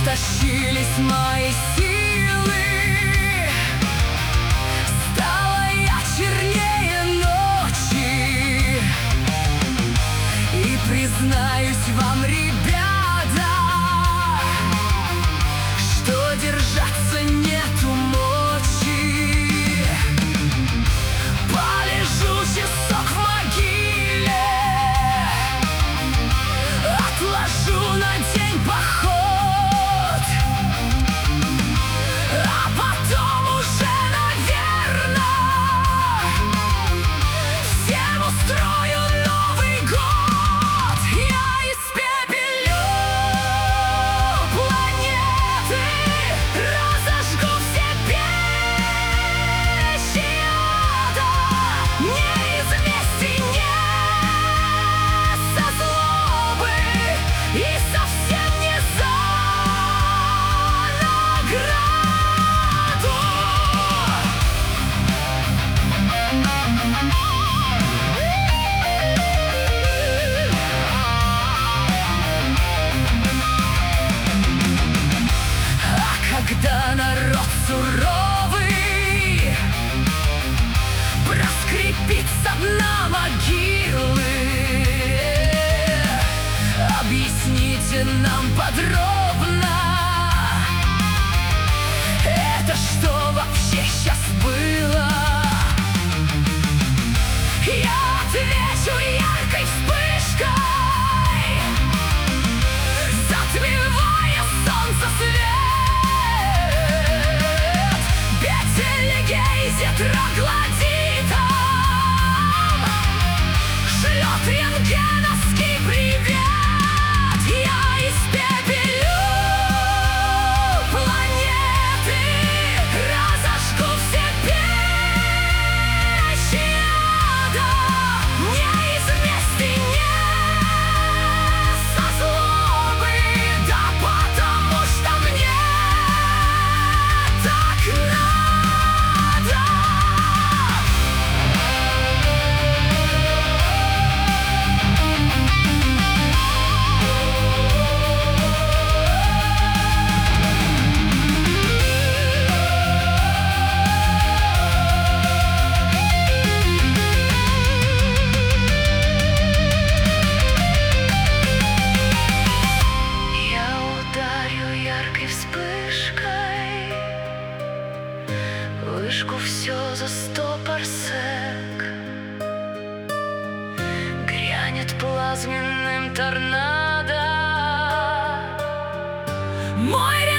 Истощились мои силы, стала я чернее ночи. И признаюсь вам, ребята, что держаться нету мочи. Полежу часок в могиле, отложу на день поход, а потом уже, наверно, всем устрою Новый год. Я испепелю планеты, разожгу все печи ада. Не из мести, не со злобы и совсем не за награду. А когда народ суровый проскрипит со дна могилы, объясните нам подробно, это что вообще сейчас было? Я отвечу яркой вспышкой, затмевая солнце свет. Бетельгейзе троглодитом шлет рентгеновский привет. Я испепелю планеты, разожгу все печи ада. Не из мести, не со злобы, да потому что мне так надо. Я ударю яркой вспышкой, выжгу все за 100 парсек. Грянет плазменным торнадо мой